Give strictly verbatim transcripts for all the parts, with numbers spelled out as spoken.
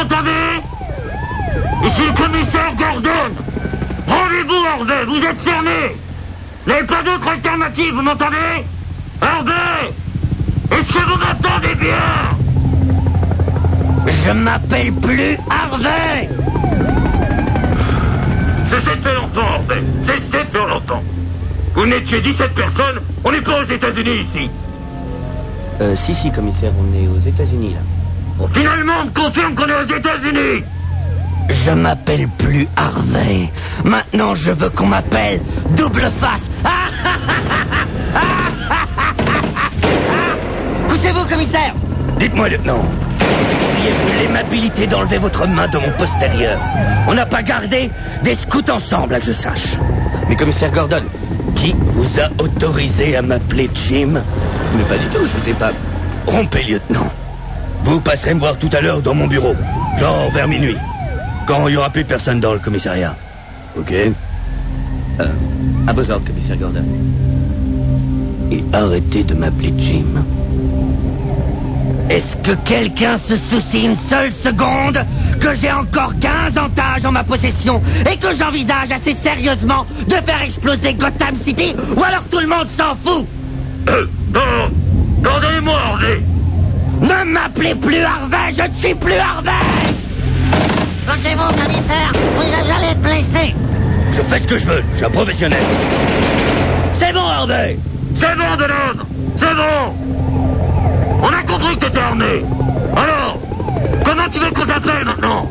m'entendez? Ici le commissaire Gordon. Rendez-vous, Harvey, vous êtes cerné. Vous n'avez pas d'autre alternative, vous m'entendez? Harvey, est-ce que vous m'entendez bien? Je m'appelle plus Harvey. Cessez de faire longtemps, Harvey. Cessez de faire longtemps. Vous n'étiez dix-sept personnes, on n'est pas aux États-Unis ici. Euh, si, si, commissaire, on est aux États-Unis, là. Bon, finalement, on me confirme qu'on est aux États-Unis. Je m'appelle plus Harvey. Maintenant, je veux qu'on m'appelle Double Face. Couchez-vous, commissaire. Dites-moi, lieutenant, auriez-vous l'aimabilité d'enlever votre main de mon postérieur? On n'a pas gardé des scouts ensemble, à que je sache. Mais commissaire Gordon... Qui vous a autorisé à m'appeler Jim? Mais pas du tout, je vous ai pas... Rompez, lieutenant. Vous passerez me voir tout à l'heure dans mon bureau. Genre vers minuit. Quand il n'y aura plus personne dans le commissariat. Ok? Euh, à vos ordres, commissaire Gordon. Et arrêtez de m'appeler Jim. Est-ce que quelqu'un se soucie une seule seconde que j'ai encore quinze entages en ma possession et que j'envisage assez sérieusement de faire exploser Gotham City, ou alors tout le monde s'en fout? Euh, non, pardonnez-moi, Harvey. Ne m'appelez plus Harvey, je ne suis plus Harvey. Bloquez-vous, commissaire, vous allez être blessé. Je fais ce que je veux, je suis un professionnel. C'est bon, Harvey. C'est bon, Delon, c'est bon. On a compris que t'étais armé. Alors, comment tu veux qu'on t'appelle maintenant?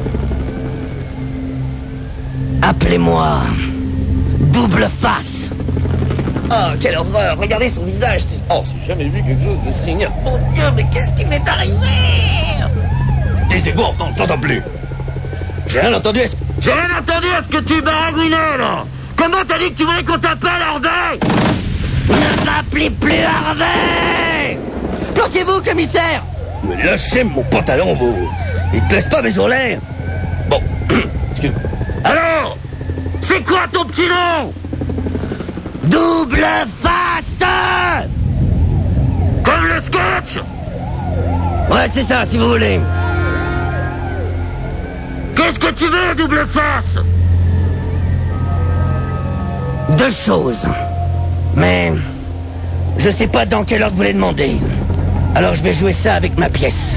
Appelez-moi Double Face. Oh, quelle horreur! Regardez son visage! Oh, j'ai jamais vu quelque chose de signe. Mon Dieu, mais qu'est-ce qui m'est arrivé? Taisez-vous, on t'entend plus. J'ai rien entendu à ce... J'ai rien entendu à ce que tu baragouinais, là. Comment t'as dit que tu voulais qu'on t'appelle, Harvey? Ne m'appelez plus Harvey. Planquez-vous, commissaire. Mais lâchez mon pantalon, vous. Il te laisse pas mes oreilles. Bon, excuse. Alors, c'est quoi ton petit nom? Double Face. Comme le sketch? Ouais, c'est ça, si vous voulez. Qu'est-ce que tu veux, Double Face? Deux choses. Mais je sais pas dans quelle ordre vous les demandez. Alors je vais jouer ça avec ma pièce.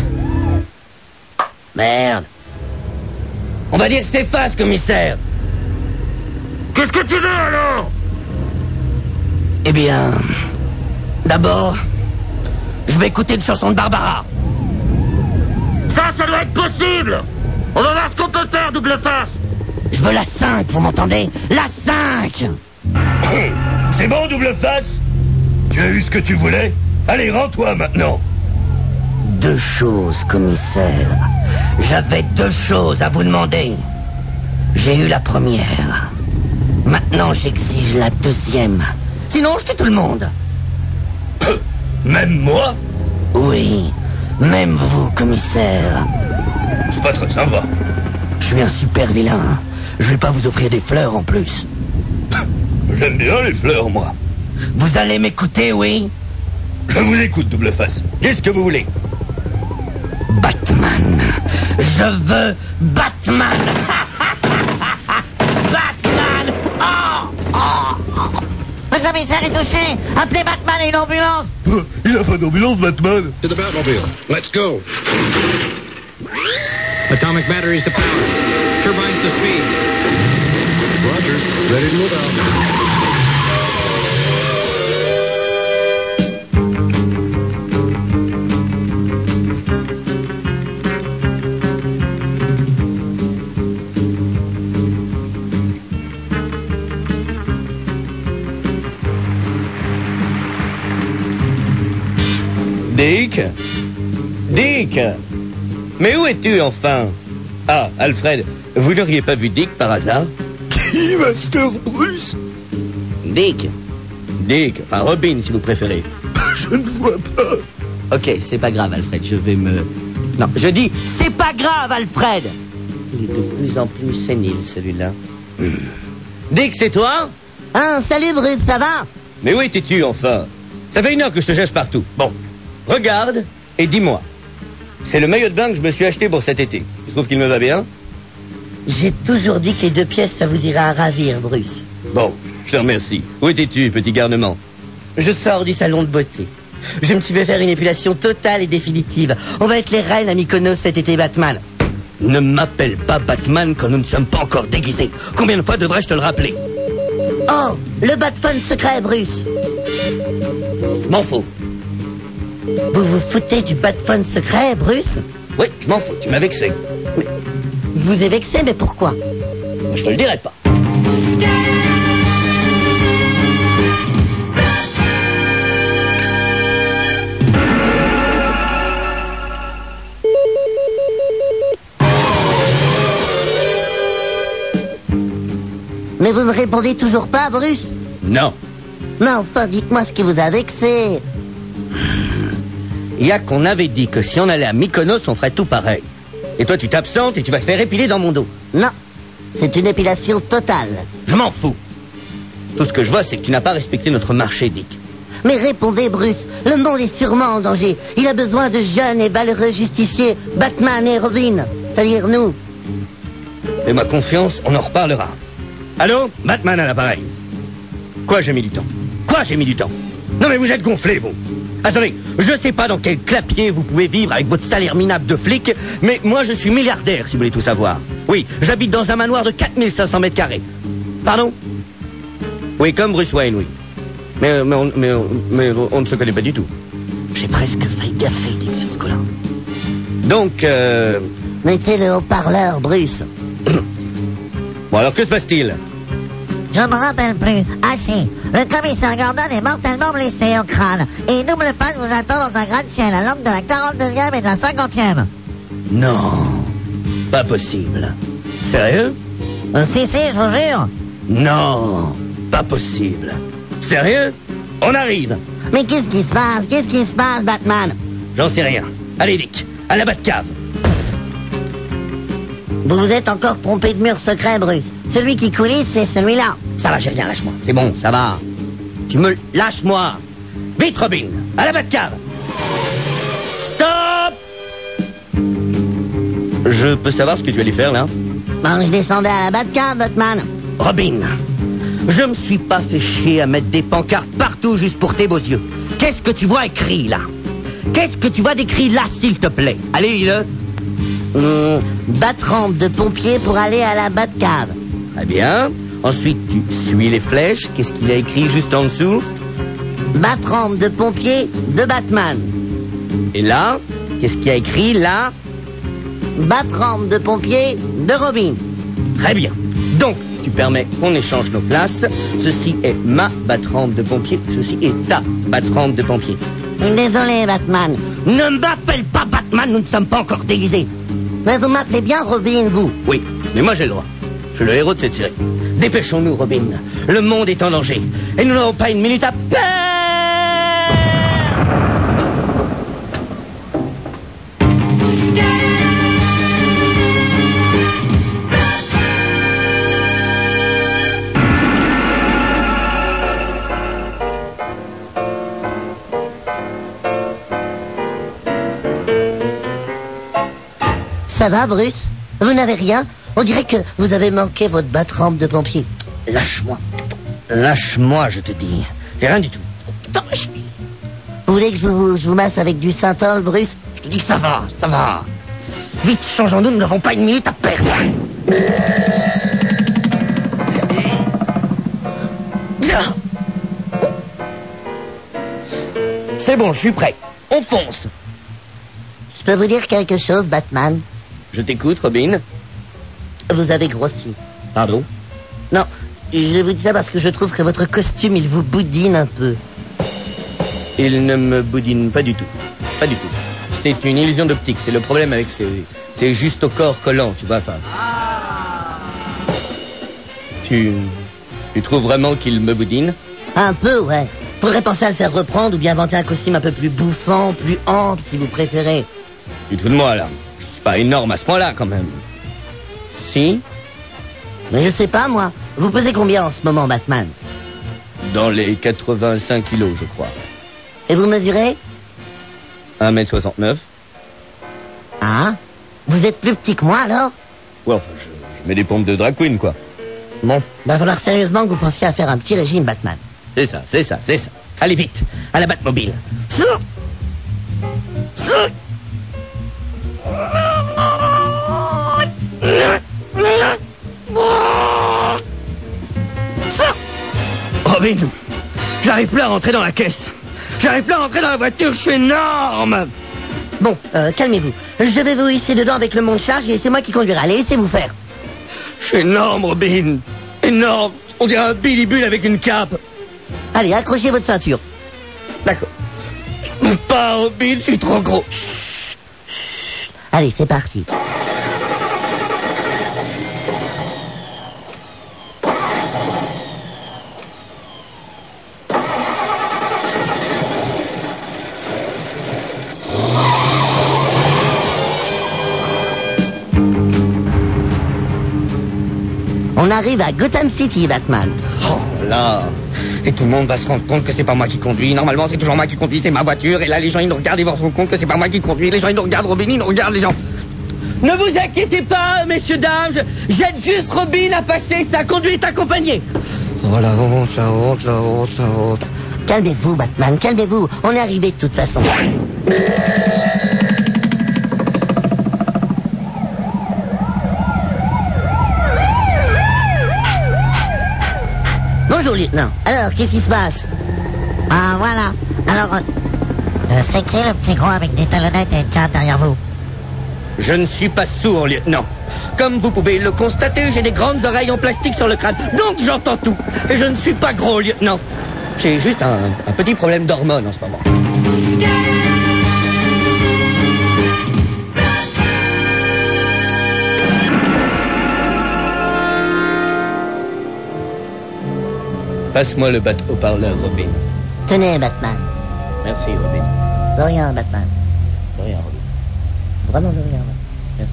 Merde. On va dire que c'est face, commissaire. Qu'est-ce que tu veux, alors? Eh bien, d'abord, je vais écouter une chanson de Barbara. Ça, ça doit être possible. On va voir ce qu'on peut faire, Double Face. Je veux la cinq, vous m'entendez? La cinq. C'est bon, Double Face? Tu as eu ce que tu voulais? Allez, rends-toi maintenant. Deux choses, commissaire. J'avais deux choses à vous demander. J'ai eu la première. Maintenant, j'exige la deuxième. Sinon, je tue tout le monde. Même moi? Oui, même vous, commissaire. C'est pas très sympa. Je suis un super vilain. Je vais pas vous offrir des fleurs en plus. J'aime bien les fleurs, moi. Vous allez m'écouter, oui? Je vous écoute, Double Face. Qu'est-ce que vous voulez? Batman. Je veux Batman. Batman. Oh, oh, oh. Le commissaire est touché. Appelez Batman et une ambulance. Il a pas d'ambulance, Batman. To the Batmobile. Let's go. Atomic batteries to power. Turbines to speed. Roger. Ready to move out. Dick? Dick? Mais où es-tu, enfin? Ah, Alfred, vous n'auriez pas vu Dick par hasard? Qui, Master Bruce? Dick. Dick, enfin Robin, si vous préférez. Je ne vois pas. Ok, c'est pas grave, Alfred, je vais me... Non, je dis, c'est pas grave, Alfred. Il est de plus en plus sénile, celui-là. Hmm. Dick, c'est toi? Ah, salut Bruce, ça va? Mais où étais-tu, enfin? Ça fait une heure que je te cherche partout. Bon, regarde et dis-moi. C'est le maillot de bain que je me suis acheté pour cet été. Tu trouves qu'il me va bien? J'ai toujours dit que les deux pièces, ça vous ira à ravir, Bruce. Bon, je te remercie. Où étais-tu, petit garnement? Je sors du salon de beauté. Je me suis fait faire une épilation totale et définitive. On va être les reines à Mykonos cet été, Batman. Ne m'appelle pas Batman quand nous ne sommes pas encore déguisés. Combien de fois devrais-je te le rappeler? Oh, le Batphone secret, Bruce. Je m'en fous. Vous vous foutez du Batphone secret, Bruce? Oui, je m'en fous, tu m'as vexé. Vous vous êtes vexé, mais pourquoi? Je te le dirai pas. Mais vous ne répondez toujours pas, Bruce? Non. Mais enfin, dites-moi ce qui vous a vexé. Il y a qu'on avait dit que si on allait à Mykonos, on ferait tout pareil. Et toi, tu t'absentes et tu vas te faire épiler dans mon dos. Non, c'est une épilation totale. Je m'en fous. Tout ce que je vois, c'est que tu n'as pas respecté notre marché, Dick. Mais répondez, Bruce, le monde est sûrement en danger. Il a besoin de jeunes et valeureux justiciers, Batman et Robin, c'est-à-dire nous. Fais-moi confiance, on en reparlera. Allô? Batman à l'appareil. Quoi, j'ai mis du temps? Quoi, j'ai mis du temps? Non mais vous êtes gonflés, vous. Attendez, je sais pas dans quel clapier vous pouvez vivre avec votre salaire minable de flic, mais moi je suis milliardaire, si vous voulez tout savoir. Oui, j'habite dans un manoir de quatre mille cinq cents mètres carrés. Pardon? Oui, comme Bruce Wayne, oui. Mais, mais, on, mais, mais on ne se connaît pas du tout. J'ai presque failli gaffer, Dick, sur ce coup-là. Donc, euh... Mettez le haut-parleur, Bruce. Bon, alors que se passe-t-il? Je me rappelle plus. Ah si, le commissaire Gordon est mortellement blessé au crâne. Et Double Face vous attend dans un gratte-ciel à l'angle de la quarante-deuxième et de la cinquantième. Non, pas possible. Sérieux? Euh, si, si, je vous jure. Non, pas possible. Sérieux? On arrive. Mais qu'est-ce qui se passe? Qu'est-ce qui se passe, Batman? J'en sais rien. Allez, Dick, à la Batcave. Vous vous êtes encore trompé de mur secret, Bruce. Celui qui coulisse, c'est celui-là. Ça va, j'ai rien, lâche-moi. C'est bon, ça va. Tu me... Lâche-moi. Vite, Robin, à la Batcave. Stop! Je peux savoir ce que tu allais faire, là? Ben, je descendais à la Batcave, Batman. Robin, je me suis pas fait chier à mettre des pancartes partout juste pour tes beaux yeux. Qu'est-ce que tu vois écrit, là? Qu'est-ce que tu vois d'écrit là, s'il te plaît? Allez, lis-le. Hum, Bat-rampe de pompiers pour aller à la Batcave. Très bien. Ensuite, tu suis les flèches. Qu'est-ce qu'il a écrit juste en dessous? Bat-rampe de pompiers de Batman. Et là, qu'est-ce qu'il y a écrit là? Bat-rampe de pompiers de Robin. Très bien. Donc, tu permets qu'on échange nos places. Ceci est ma batrampe de pompier. Ceci est ta batrampe de pompier. Désolé, Batman. Ne m'appelle pas Batman, nous ne sommes pas encore déguisés. Mais vous m'appelez bien Robin, vous. Oui, mais moi j'ai le droit. Je suis le héros de cette série. Dépêchons-nous, Robin. Le monde est en danger. Et nous n'aurons pas une minute à perdre. Ça va, Bruce? Vous n'avez rien? On dirait que vous avez manqué votre bat-rampe de pompier. Lâche-moi. Lâche-moi, je te dis. J'ai rien du tout. Vous voulez que je vous, je vous masse avec du synthol, Bruce? Je te dis que ça va, ça va. Vite, changeons-nous, nous n'avons pas une minute à perdre. C'est bon, je suis prêt. On fonce. Je peux vous dire quelque chose, Batman? Je t'écoute, Robin. Vous avez grossi. Pardon? Non, je vous dis ça parce que je trouve que votre costume, il vous boudine un peu. Il ne me boudine pas du tout. Pas du tout. C'est une illusion d'optique. C'est le problème avec ces... C'est juste au corps collant, tu vois, enfin... Tu... Tu trouves vraiment qu'il me boudine? Un peu, ouais. Faudrait penser à le faire reprendre ou bien inventer un costume un peu plus bouffant, plus ample, si vous préférez. Tu te fous de moi, là? Je suis pas énorme à ce point-là, quand même. Si? Mais je sais pas, moi. Vous pesez combien en ce moment, Batman? Dans les quatre-vingt-cinq kilos, je crois. Et vous mesurez? un mètre soixante-neuf. Ah? Vous êtes plus petit que moi, alors? Ouais, enfin, je, je mets des pompes de drag queen, quoi. Bon, va falloir sérieusement que vous pensiez à faire un petit régime, Batman. C'est ça, c'est ça, c'est ça. Allez vite, à la Batmobile. Robin, j'arrive plus à rentrer dans la caisse. J'arrive plus à rentrer dans la voiture, je suis énorme. Bon, euh, calmez-vous. Je vais vous hisser dedans avec le monte-charge et c'est moi qui conduirai. Allez, laissez-vous faire. Je suis énorme, Robin. Énorme. On dirait un Billy Bull avec une cape. Allez, accrochez votre ceinture. D'accord. Je peux pas, Robin, je suis trop gros. Allez, c'est parti. On arrive à Gotham City, Batman. Oh là. Et tout le monde va se rendre compte que c'est pas moi qui conduis. Normalement, c'est toujours moi qui conduis, c'est ma voiture. Et là, les gens, ils nous regardent, ils vont se rendre compte que c'est pas moi qui conduis. Les gens, ils nous regardent, Robin, ils nous regardent, les gens. Ne vous inquiétez pas, messieurs, dames. J'aide juste Robin à passer sa conduite accompagnée. Oh la honte, la honte, la honte, la honte. Calmez-vous, Batman, calmez-vous. On est arrivé de toute façon. Bonjour, lieutenant. Alors, qu'est-ce qui se passe? Ah, voilà. Alors, euh, c'est qui le petit gros avec des talonnettes et une cape derrière vous? Je ne suis pas sourd, lieutenant. Comme vous pouvez le constater, j'ai des grandes oreilles en plastique sur le crâne. Donc j'entends tout. Et je ne suis pas gros, lieutenant. J'ai juste un, un petit problème d'hormones en ce moment. Passe-moi le bat-haut-parleur, Robin. Tenez, Batman. Merci, Robin. De rien, Batman. De rien, Robin. Vraiment de rien. Merci,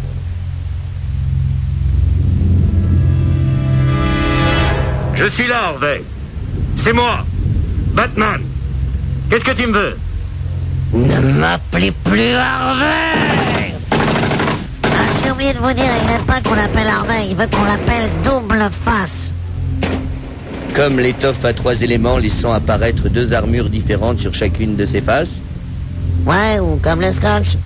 Robin. Je suis là, Harvey. C'est moi, Batman. Qu'est-ce que tu me veux? Ne m'appelez plus Harvey! Ah, j'ai oublié de vous dire, il n'aime pas qu'on l'appelle Harvey, il veut qu'on l'appelle Double Face. Comme l'étoffe à trois éléments laissant apparaître deux armures différentes sur chacune de ses faces. Ouais, ou comme le scotch.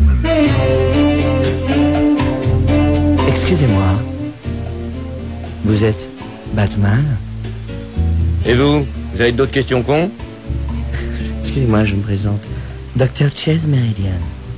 Excusez-moi. Vous êtes Batman? Et vous? Vous avez d'autres questions cons? Excusez-moi, je me présente. Docteur Chase Meridian.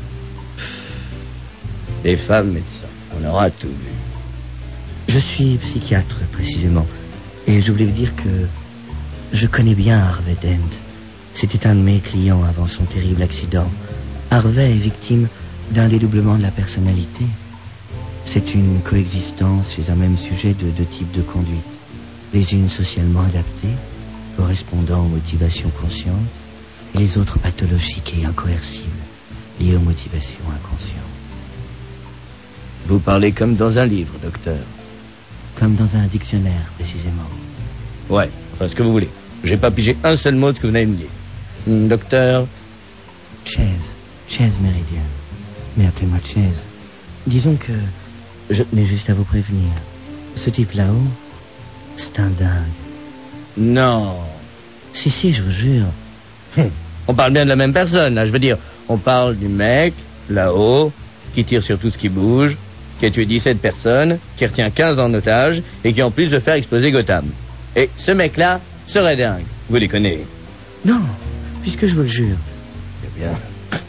Les femmes médecins, on aura tout vu. Je suis psychiatre, précisément. Et je voulais vous dire que je connais bien Harvey Dent. C'était un de mes clients avant son terrible accident. Harvey est victime d'un dédoublement de la personnalité. C'est une coexistence chez un même sujet de deux types de conduite. Les unes socialement adaptées, correspondant aux motivations conscientes, et les autres pathologiques et incoercibles, liées aux motivations inconscientes. Vous parlez comme dans un livre, docteur. Comme dans un dictionnaire, précisément. Ouais, enfin ce que vous voulez. J'ai pas pigé un seul mot de ce que vous venez de me dire. Hum, docteur... Chase. Chase Meridian. Mais appelez-moi Chase. Disons que je tenais juste à vous prévenir. Ce type là-haut, c'est un dingue. Non. Si, si, je vous jure. Hum, on parle bien de la même personne, là. Je veux dire, on parle du mec, là-haut, qui tire sur tout ce qui bouge, qui a tué dix-sept personnes, qui retient quinze en otage, et qui en plus veut faire exploser Gotham. Et ce mec-là serait dingue. Vous les connaissez? Non, puisque je vous le jure. C'est bien.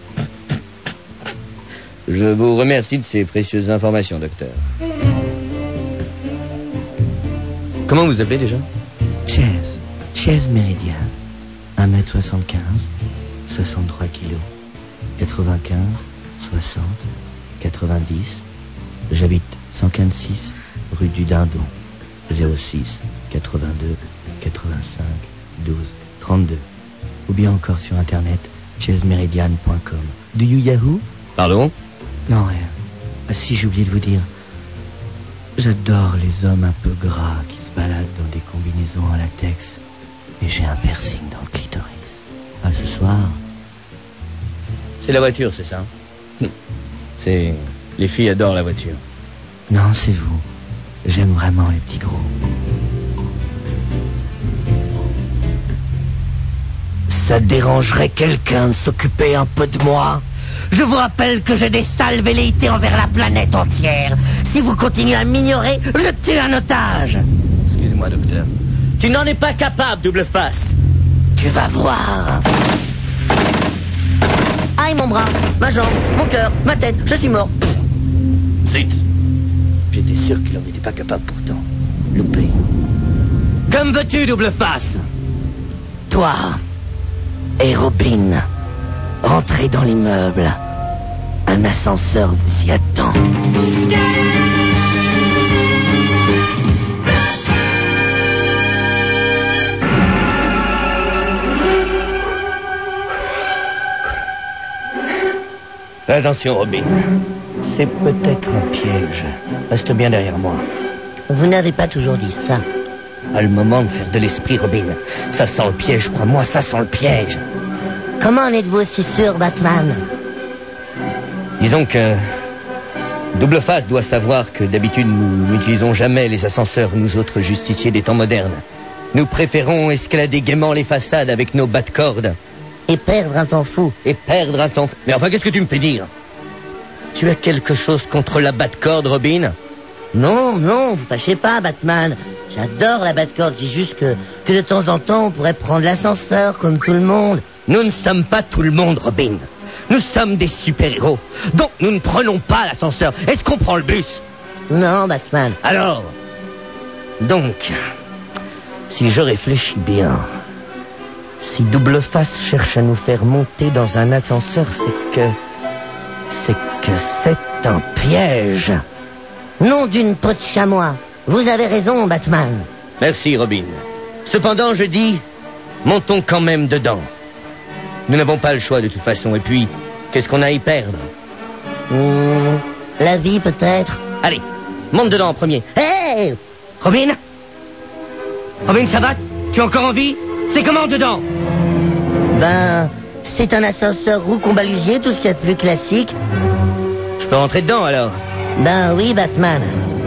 Je vous remercie de ces précieuses informations, docteur. Comment vous appelez déjà? Chase. Chase Meridian. un mètre soixante-quinze, soixante-trois kilos, quatre-vingt-quinze, soixante, quatre-vingt-dix. J'habite cent quinze-six rue du Dindon. zéro six, quatre-vingt-deux, quatre-vingt-cinq, douze, trente-deux. Ou bien encore sur internet, chase meridian point com. Do you Yahoo? Pardon? Non, rien. Ah si, j'ai oublié de vous dire. J'adore les hommes un peu gras qui se baladent dans des combinaisons en latex. Et j'ai un piercing dans le clitoris. À ce soir. C'est la voiture, c'est ça? C'est C'est... Les filles adorent la voiture. Non, c'est vous. J'aime vraiment les petits gros. Ça dérangerait quelqu'un de s'occuper un peu de moi? Je vous rappelle que j'ai des sales velléités envers la planète entière. Si vous continuez à m'ignorer, je tue un otage. Excuse-moi, docteur. Tu n'en es pas capable, double face. Tu vas voir. Aïe, mon bras, ma jambe, mon cœur, ma tête, je suis mort. Zut. J'étais sûr qu'il en était pas capable pourtant. Loupé. Comme veux-tu, double face? Toi et Robin, rentrez dans l'immeuble. Un ascenseur vous y attend. Attention, Robin. C'est peut-être un piège. Reste bien derrière moi. Vous n'avez pas toujours dit ça. À le moment de faire de l'esprit, Robin. Ça sent le piège, crois-moi, ça sent le piège. Comment en êtes-vous aussi sûr, Batman? Disons que... Double Face doit savoir que d'habitude nous n'utilisons jamais les ascenseurs, nous autres justiciers des temps modernes. Nous préférons escalader gaiement les façades avec nos bas de corde. Et perdre un temps fou. Et perdre un temps fou. Mais enfin, qu'est-ce que tu me fais dire? Tu as quelque chose contre la bas de corde, Robin? Non, non, vous fâchez pas, Batman. J'adore la Batcorde, je dis juste que, que de temps en temps, on pourrait prendre l'ascenseur comme tout le monde. Nous ne sommes pas tout le monde, Robin. Nous sommes des super-héros. Donc nous ne prenons pas l'ascenseur. Est-ce qu'on prend le bus? Non, Batman. Alors? Donc, si je réfléchis bien, si Double Face cherche à nous faire monter dans un ascenseur, c'est que... C'est que c'est un piège. Nom d'une peau de chamois. Vous avez raison, Batman. Merci, Robin. Cependant, je dis, montons quand même dedans. Nous n'avons pas le choix de toute façon. Et puis, qu'est-ce qu'on a à y perdre? Mmh, la vie, peut-être. Allez, monte dedans en premier. Hé hey Robin? Robin, ça va? Tu as encore envie? C'est comment dedans? Ben, c'est un ascenseur roue combalusier, tout ce qu'il y a de plus classique. Je peux rentrer dedans, alors? Ben oui, Batman.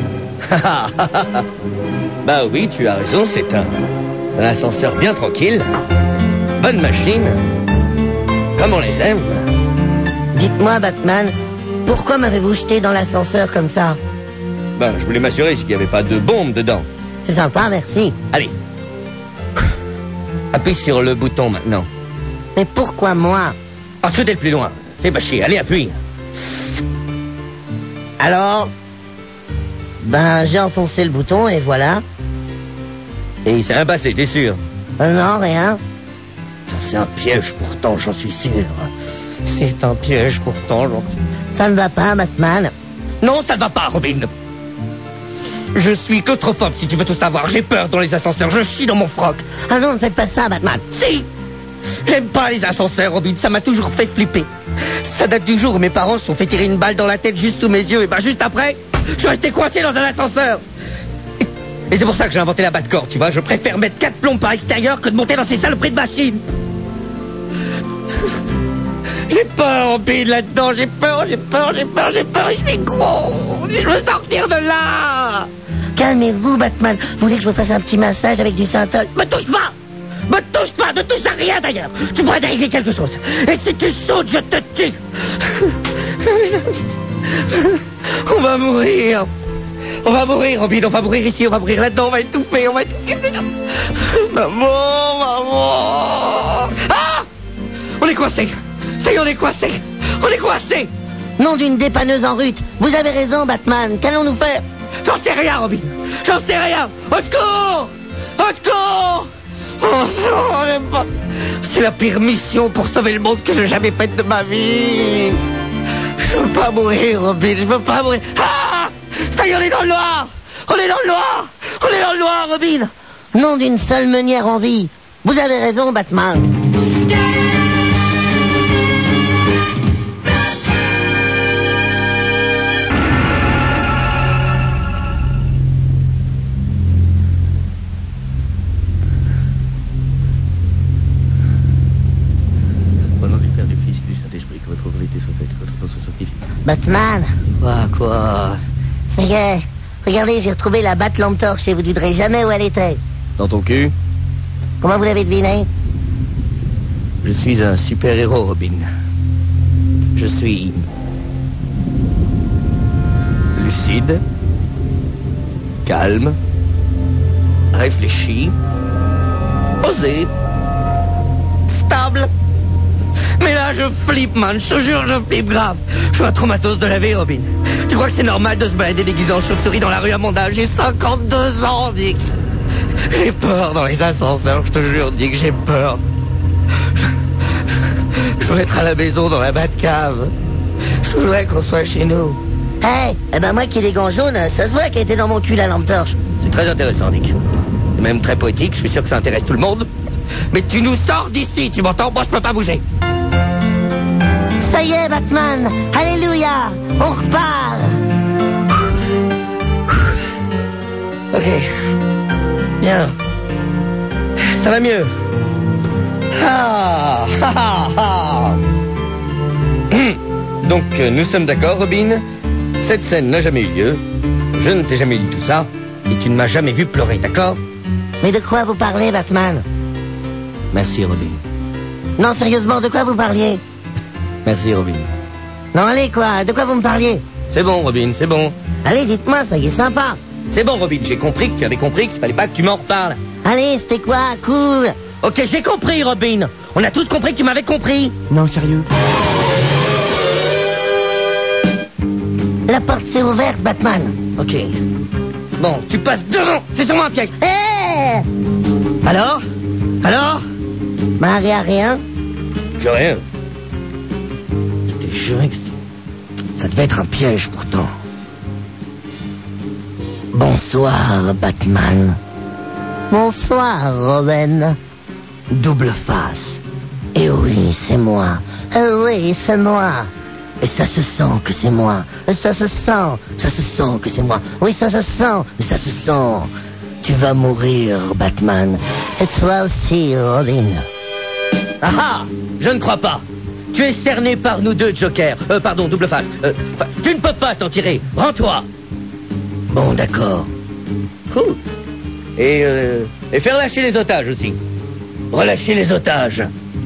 Bah oui, tu as raison, c'est un... C'est un ascenseur bien tranquille. Bonne machine. Comme on les aime. Dites-moi, Batman, pourquoi m'avez-vous jeté dans l'ascenseur comme ça? Ben, je voulais m'assurer qu'il n'y avait pas de bombe dedans. C'est sympa, merci. Allez. Appuie sur le bouton maintenant. Mais pourquoi moi? Parce que t'es le plus loin. Fais pas chier, allez, appuie. Alors? Ben, j'ai enfoncé le bouton et voilà. Et il s'est rien passé, t'es sûr? Euh, non, rien. C'est un piège pourtant, j'en suis sûr. C'est un piège pourtant, j'en suis... Ça ne va pas, Batman. Non, ça ne va pas, Robin. Je suis claustrophobe, si tu veux tout savoir. J'ai peur dans les ascenseurs, je chie dans mon froc. Ah non, ne faites pas ça, Batman. Si! J'aime pas les ascenseurs, Robin, ça m'a toujours fait flipper. Ça date du jour où mes parents se sont fait tirer une balle dans la tête juste sous mes yeux. Et ben juste après, je suis resté coincé dans un ascenseur. Et, et c'est pour ça que j'ai inventé la Batcorde, tu vois. Je préfère mettre quatre plombes par extérieur que de monter dans ces saloperies de machines. J'ai peur, Robin, là-dedans. J'ai peur, j'ai peur, j'ai peur, j'ai peur. Je suis gros. Je veux sortir de là. Calmez-vous, Batman. Vous voulez que je vous fasse un petit massage avec du synthol? Me touche pas! Me touche pas! Ne touche à rien d'ailleurs! Tu pourrais régler quelque chose. Et si tu sautes, je te tue! On va mourir! On va mourir, Robin, on va mourir ici, on va mourir là-dedans, on va étouffer, on va étouffer déjà! Maman, maman! Ah! On est coincé! Ça y est, on est coincé! On est coincé! Nom d'une dépanneuse en rute. Vous avez raison, Batman. Qu'allons-nous faire? J'en sais rien, Robin! J'en sais rien! Au secours! Au secours! Oh, c'est la pire mission pour sauver le monde que j'ai jamais faite de ma vie! Je veux pas mourir, Robin, je veux pas mourir! Ah! Ça y est, on est dans le noir! On est dans le noir! On est dans le noir, Robin! Nom d'une seule meunière en vie. Vous avez raison, Batman. Au nom du Père, du Fils et du Saint-Esprit, que votre volonté soit faite, que votre pensée soit sanctifiée. Batman. Quoi, quoi? Ça y est. Regardez, j'ai retrouvé la batte lampe torche et vous ne direz jamais où elle était. Dans ton cul? Comment vous l'avez deviné? Je suis un super-héros, Robin. Je suis... lucide, calme, réfléchi, osé, stable. Mais là, je flippe, man, je te jure, je flippe grave. Je suis un traumatos de la vie, Robin. Tu crois que c'est normal de se balader déguisé en chauve-souris dans la rue à mon âge? J'ai cinquante-deux ans, Dick. J'ai peur dans les ascenseurs, je te jure, Dick, j'ai peur. Je, je, je veux être à la maison dans la Batcave. Je voudrais qu'on soit chez nous. Hey, eh ben moi qui ai des gants jaunes, ça se voit qu'elle était dans mon cul la lampe torche. C'est très intéressant, Dick. C'est même très poétique, je suis sûr que ça intéresse tout le monde. Mais tu nous sors d'ici, tu m'entends? Moi, je peux pas bouger. Ça y est, Batman. Alléluia. On repart. Ok. Bien. Ça va mieux. Ah, ah, ah. Donc, euh, nous sommes d'accord, Robin. Cette scène n'a jamais eu lieu. Je ne t'ai jamais dit tout ça. Et tu ne m'as jamais vu pleurer, d'accord? Mais de quoi vous parlez, Batman? Merci, Robin. Non, sérieusement, de quoi vous parliez? Merci, Robin. Non, allez, quoi? De quoi vous me parliez? C'est bon, Robin, c'est bon. Allez, dites-moi, soyez sympa. C'est bon, Robin, j'ai compris que tu avais compris qu'il fallait pas que tu m'en reparles. Allez, c'était quoi? Cool. Ok, j'ai compris, Robin. On a tous compris que tu m'avais compris. Non, sérieux. La porte s'est ouverte, Batman. Ok. Bon, tu passes devant. C'est sûrement un piège. Hé hey. Alors Alors Bah, rien, rien. J'ai rien. Je t'ai juré que ça devait être un piège, pourtant. Bonsoir, Batman. Bonsoir, Robin. Double face. Et oui, c'est moi. Eh oui, c'est moi. Et ça se sent que c'est moi. Et ça se sent. Ça se sent que c'est moi. Oui, ça se sent. Mais ça se sent. Tu vas mourir, Batman. Et toi aussi, Robin. Ah ah! Je ne crois pas. Tu es cerné par nous deux, Joker. Euh, pardon, double face. Euh, tu ne peux pas t'en tirer. Rends-toi. Bon, d'accord. Cool. Et, euh, et faire lâcher les otages aussi. Relâcher les otages.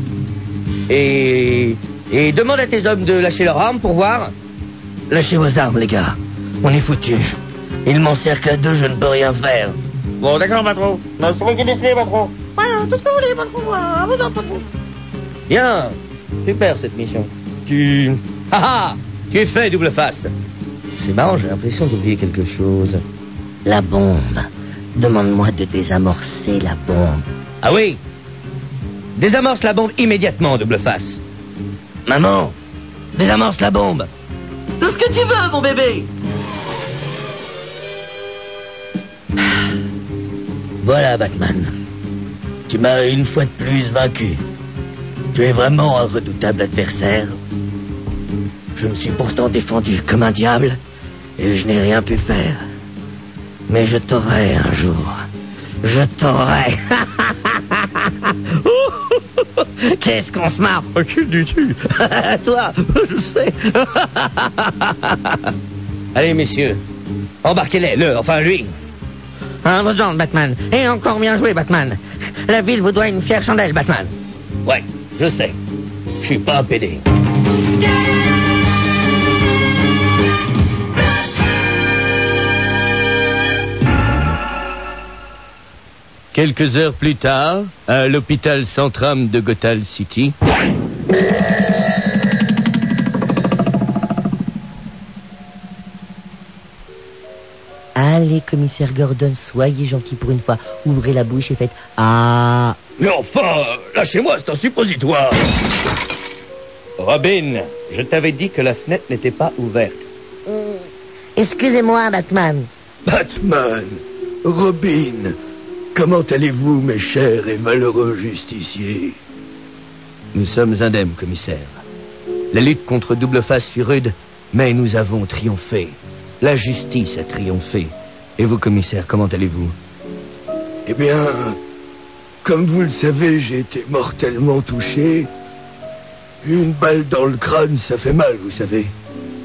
Et... Et demande à tes hommes de lâcher leurs armes pour voir. Lâchez vos armes, les gars. On est foutus. Ils m'encerclent à deux, je ne peux rien faire. Bon, d'accord, patron. Non, c'est moi qui décide, patron. Ouais, tout ce que vous voulez, patron. À vous, patron. Bien. Super, cette mission. Tu... Ah ah! Tu es fait, double face. C'est marrant, j'ai l'impression d'oublier quelque chose. La bombe. Demande-moi de désamorcer la bombe. Ah oui? Désamorce la bombe immédiatement, double face. Maman, désamorce la bombe. Tout ce que tu veux, mon bébé. Voilà, Batman. Tu m'as une fois de plus vaincu. Tu es vraiment un redoutable adversaire. Je me suis pourtant défendu comme un diable et je n'ai rien pu faire. Mais je t'aurai un jour. Je t'aurai. Qu'est-ce qu'on se marre? Recule du cul. Toi, je sais. Allez, messieurs, embarquez-les, le, enfin lui. Hein, vos ordres, Batman. Et encore bien joué, Batman. La ville vous doit une fière chandelle, Batman. Ouais, je sais. Je suis pas un pédé. Quelques heures plus tard, à l'hôpital Centrum de Gotham City. Allez, commissaire Gordon, soyez gentil pour une fois. Ouvrez la bouche et faites ah. Mais enfin, lâchez-moi, c'est un suppositoire. Robin, je t'avais dit que la fenêtre n'était pas ouverte. Excusez-moi, Batman. Batman, Robin, comment allez-vous, mes chers et valeureux justiciers? Nous sommes indemnes, commissaire. La lutte contre Double Face fut rude, mais nous avons triomphé. La justice a triomphé. Et vous, commissaire, comment allez-vous? Eh bien, comme vous le savez, j'ai été mortellement touché. Une balle dans le crâne, ça fait mal, vous savez.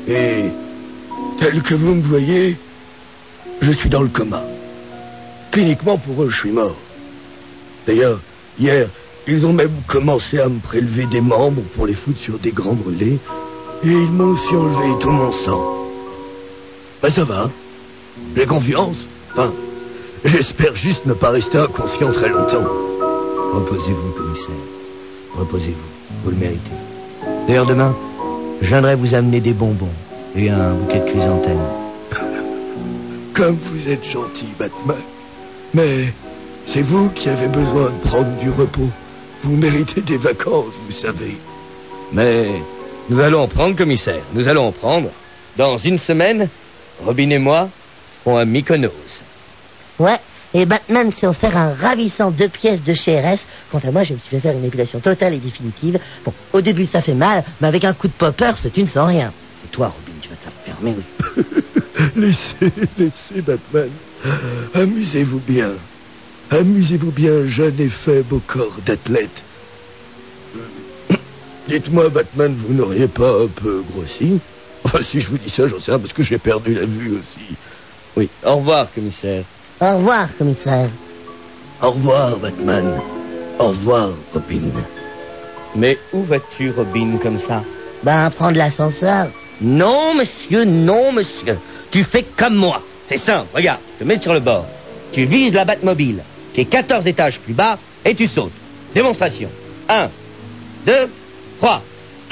Et, tel que vous me voyez, je suis dans le coma. Cliniquement, pour eux, je suis mort. D'ailleurs, hier, ils ont même commencé à me prélever des membres pour les foutre sur des grands brûlés. Et ils m'ont aussi enlevé tout mon sang. Ben ça va. J'ai confiance. Enfin, j'espère juste ne pas rester inconscient très longtemps. Reposez-vous, commissaire. Reposez-vous. Vous le méritez. D'ailleurs, demain, je viendrai vous amener des bonbons et un bouquet de chrysanthèmes. Comme vous êtes gentil, Batman. Mais c'est vous qui avez besoin de prendre du repos. Vous méritez des vacances, vous savez. Mais nous allons en prendre, commissaire. Nous allons en prendre. Dans une semaine, Robin et moi serons à Mykonos. Ouais, et Batman s'est offert un ravissant deux pièces de chez R S. Quant à moi, je me suis fait faire une épilation totale et définitive. Bon, au début, ça fait mal, mais avec un coup de popper, c'est tu ne sens rien. Et toi, Robin, tu vas t'enfermer, oui. Laissez, laissez, Batman. Amusez-vous bien. Amusez-vous bien, jeune et faible au corps d'athlète. Euh, Dites-moi, Batman, vous n'auriez pas un peu grossi? Enfin, si je vous dis ça, j'en sais rien, parce que j'ai perdu la vue aussi. Oui, au revoir, commissaire. Au revoir, commissaire. Au revoir, Batman. Au revoir, Robin. Mais où vas-tu, Robin, comme ça? Ben, prendre l'ascenseur. Non, monsieur, non, monsieur. Tu fais comme moi. C'est simple, regarde, tu te mets sur le bord. Tu vises la Batmobile, qui est quatorze étages plus bas, et tu sautes. Démonstration. Un, deux, trois.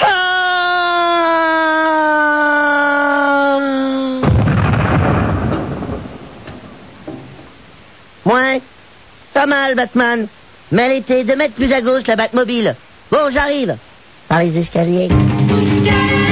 Ouais, pas mal, Batman. Mais elle était deux mètres plus à gauche, la Batmobile. Bon, j'arrive. Par les escaliers.